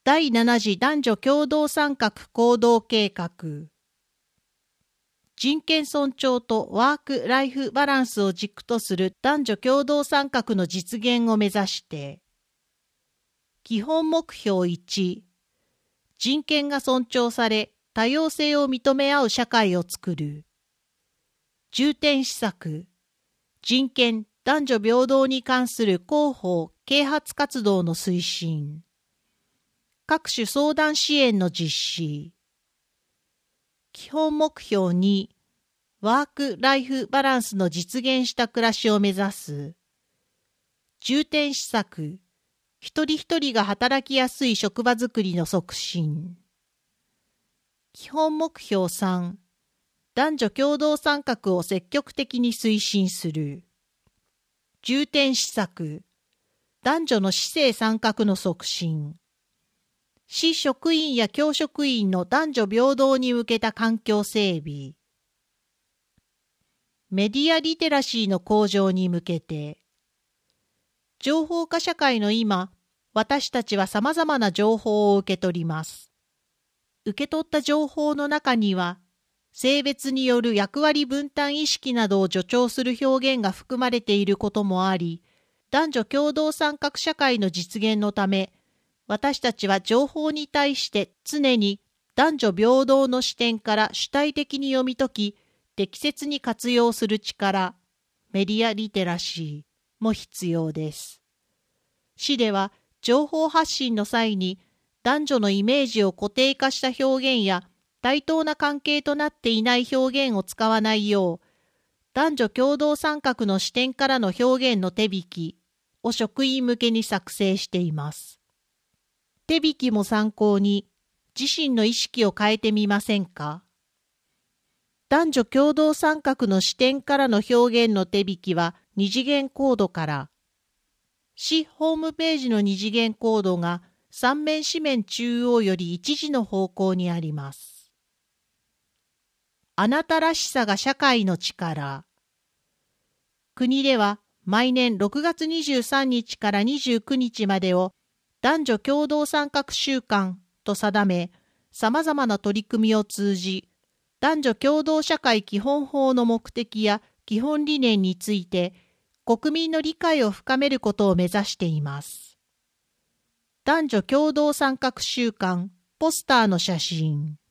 第7次男女共同参画行動計画。人権尊重とワーク・ライフ・バランスを軸とする男女共同参画の実現を目指して、基本目標1、人権が尊重され多様性を認め合う社会を作る。重点施策、人権・男女平等に関する広報・啓発活動の推進。各種相談支援の実施。基本目標2、ワーク・ライフ・バランスの実現した暮らしを目指す。重点施策、一人一人が働きやすい職場づくりの促進。基本目標3、男女共同参画を積極的に推進する。重点施策、男女の市政参画の促進。市職員や教職員の男女平等に向けた環境整備。メディアリテラシーの向上に向けて。情報化社会の今、私たちは様々な情報を受け取ります。受け取った情報の中には、性別による役割分担意識などを助長する表現が含まれていることもあり、男女共同参画社会の実現のため、私たちは情報に対して常に男女平等の視点から主体的に読み解き、適切に活用する力、メディアリテラシーも必要です。市では情報発信の際に男女のイメージを固定化した表現や対等な関係となっていない表現を使わないよう、男女共同参画の視点からの表現の手引きを職員向けに作成しています。手引きも参考に自身の意識を変えてみませんか？男女共同参画の視点からの表現の手引きは二次元コードから、市ホームページの二次元コードが三面四面中央より一時の方向にあります。あなたらしさが社会の力。国では毎年6月23日から29日までを男女共同参画週間と定め、様々な取り組みを通じ、男女共同社会基本法の目的や基本理念について、国民の理解を深めることを目指しています。男女共同参画週間ポスターの写真。